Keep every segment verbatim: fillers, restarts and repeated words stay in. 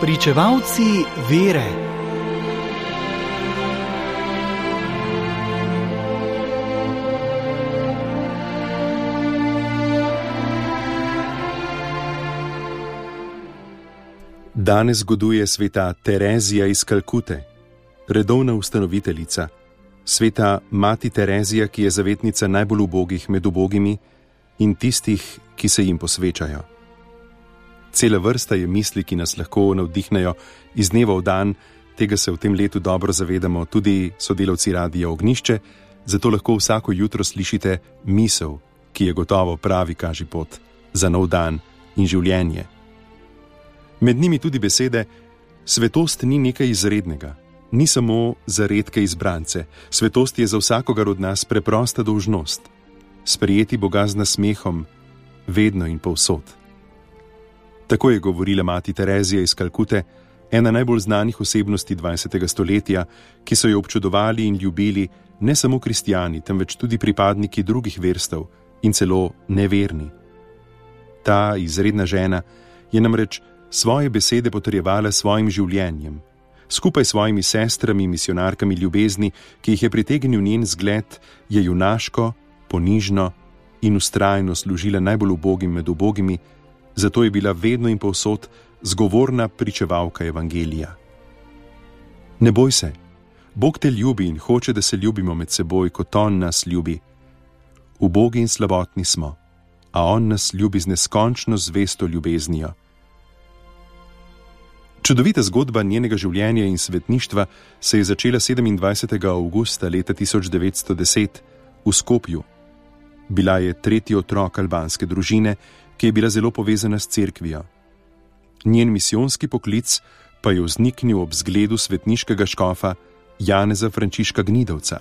Pričevalci vere. Danes zgoduje sveta Terezija iz Kalkute, redovna ustanoviteljica, sveta mati Terezija, ki je zavetnica najbolj ubogih med ubogimi in tistih, ki se jim posvečajo. Cela vrsta je misli, ki nas lahko navdihnejo iz dneva v dan, tega se v tem letu dobro zavedamo tudi sodelavci Radia Ognjišče, zato lahko vsako jutro slišite misel, ki je gotovo pravi kažipot za nov dan in življenje. Med njimi tudi besede: svetost ni nekaj izrednega, ni samo za redke izbrance, svetost je za vsakogar od nas preprosta dolžnost, sprejeti Boga z nasmehom, vedno in povsod. Tako je govorila mati Terezija iz Kalkute, ena najbolj znanih osebnosti dvajsetega stoletja, ki so jo občudovali in ljubili ne samo kristjani, temveč tudi pripadniki drugih verstev in celo neverni. Ta izredna žena je namreč svoje besede potrjevala svojim življenjem, skupaj s svojimi sestrami, misionarkami ljubezni, ki jih je pritegnil njen zgled, je junaško, ponižno in vztrajno služila najbolj ubogim med ubogimi, zato je bila vedno in povsod zgovorna pričevalka evangelija. Ne boj se, Bog te ljubi in hoče, da se ljubimo med seboj, kot On nas ljubi. Ubogi in slabotni smo, a On nas ljubi z neskončno zvesto ljubeznijo. Čudovita zgodba njenega življenja in svetništva se je začela sedemindvajsetega avgusta leta tisoč devetsto deset v Skopju. Bila je tretji otrok albanske družine, ki je bila zelo povezana s cerkvijo. Njen misijonski poklic pa je vzniknil ob zgledu svetniškega škofa Janeza Frančiška Gnidovca.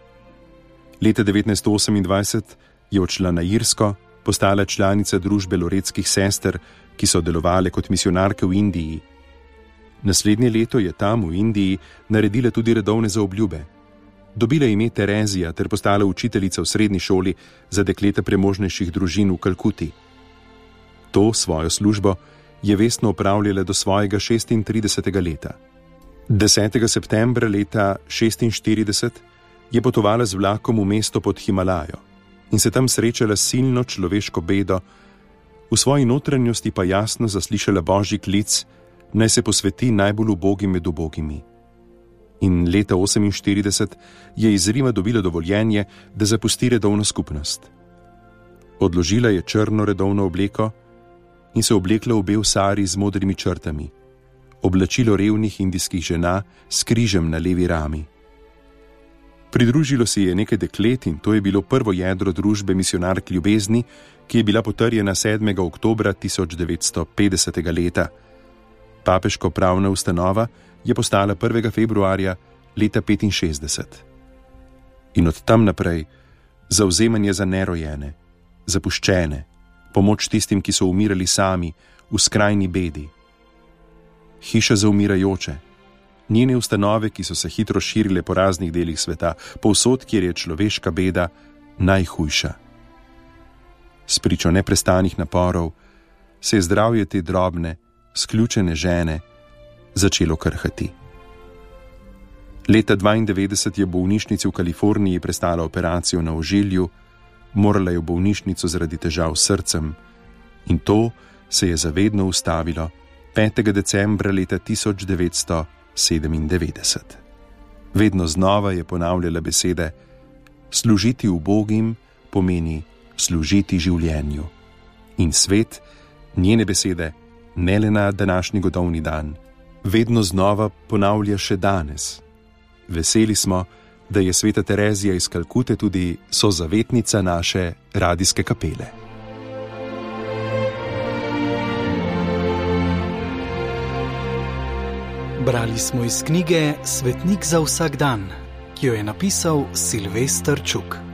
Leta devetnajststo osemindvajset je odšla na Irsko, postala članica družbe loretskih sester, ki so delovale kot misionarke v Indiji. Naslednje leto je tam v Indiji naredila tudi redovne zaobljube. Dobila ime Terezija ter postala učiteljica v srednji šoli za dekleta premožnejših družin v Kalkuti. To svojo službo je vestno opravljala do svojega šestintridesetega leta. desetega septembra leta šestinštirideset je potovala z vlakom v mesto pod Himalajo in se tam srečala s silno človeško bedo, v svoji notranjosti pa jasno zaslišala božji klic, naj se posveti najbolj ubogim med ubogimi. In leta oseminštirideset je iz Rima dobila dovoljenje, da zapusti redovno skupnost. Odložila je črno redovno obleko in se oblekla v bel sari z modrimi črtami, oblačilo revnih indijskih žena s križem na levi rami. Pridružilo si je nekaj deklet in to je bilo prvo jedro družbe misionark ljubezni, ki je bila potrjena sedmega oktobra tisoč devetsto petdesetega leta. Papeško pravna ustanova je postala prvega februarja leta petinšestdeset. In od tam naprej zavzemanje za nerojene, zapuščene, pomoč tistim, ki so umirali sami, v skrajni bedi. Hiša za umirajoče, njene ustanove, ki so se hitro širile po raznih delih sveta, povsod, kjer je človeška beda najhujša. Spričo neprestanih naporov se je zdravje te drobne, sključene žene začelo krhati. Leta dvaindevetdeset je v bolnišnici v Kaliforniji prestala operacijo na ožilju, morala je v bolnišnico zaradi težav s srcem in to se je zavedno ustavilo petega decembra leta tisoč devetsto sedemindevetdeset. Vedno znova je ponavljala besede: služiti ubogim pomeni služiti življenju. In svet njene besede ne le na današnji godovni dan, vedno znova ponavlja še danes. Veseli smo, da je sveta Terezija iz Kalkute tudi sozavetnica naše radijske kapele. Brali smo iz knjige Svetnik za vsak dan, ki jo je napisal Silvester Čuk.